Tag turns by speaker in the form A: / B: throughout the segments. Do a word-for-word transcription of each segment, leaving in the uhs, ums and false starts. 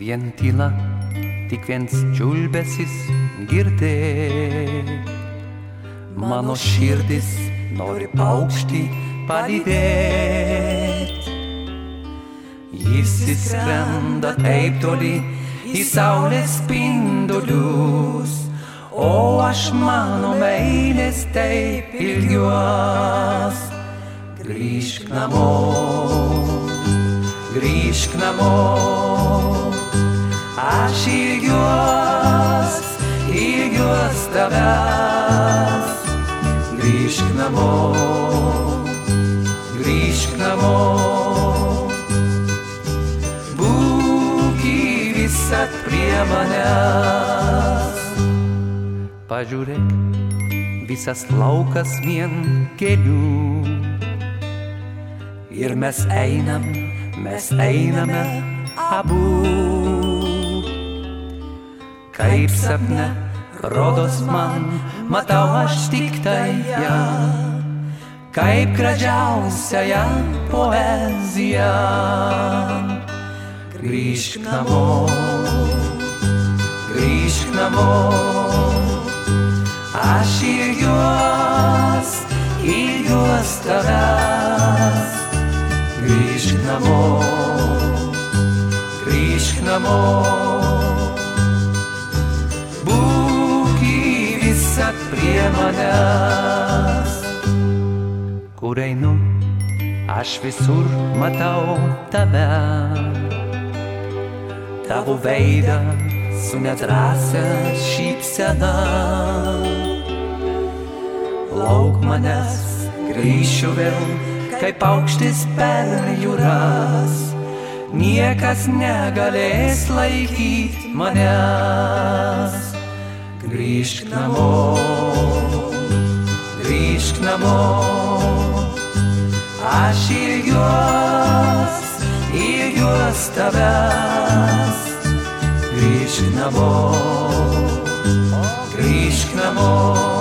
A: Vien tyla, tik viens čiulbesis girdėt. Mano širdis nori paukštį palydėt. Jis įskrenda taip toli į saulės spindulius, o aš mano meilės taip ilgiuos. Grįžk namo, grįžk namo, aš ilgiuos, ilgiuos tavęs. Grįžk namo, grįžk namo, būk visad prie manęs. Pažiūrėk, visas laukas vien gėlių, ir mes einam, mes einame abu. Kaip sapne, rodos man, matau aš tik tai ją, kaip gražiausiąją poeziją. Grįžk namo, grįžk namo, aš ilgiuos, ilgiuos tavęs. Grįžk namo, grįžk namo, būk visad prie manęs. Kur einu, aš visur matau tave, tavo veidą su nedrąsia šypsena. Lauk manęs, grįšiu vėl, kaip paukštis per jūras. Niekas negalės laikyt manęs. Grįžk namo, grįžk namo, aš ilgiuos, ilgiuos tavęs. Grįžk namo, grįžk namo,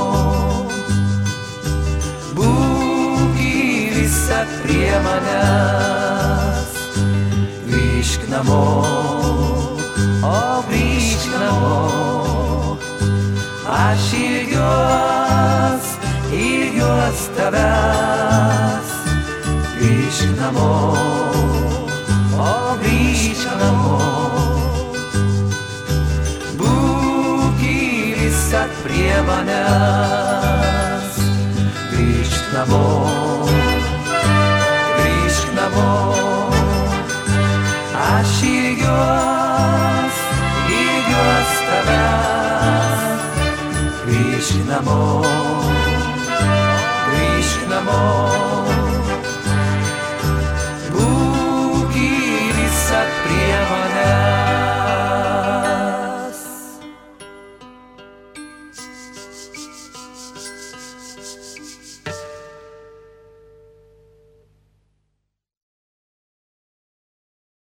A: būk visad prie manęs. Grįžk namo, o grįžk namo, aš ilgiuos, ilgiuos tavęs. Grįžk namo, o grįžk namo, būk visad prie manęs. Grįžk namo, grįžk namo, aš ilgiuos, ilgiuos tavęs. Grįžk namo, grįžk namo,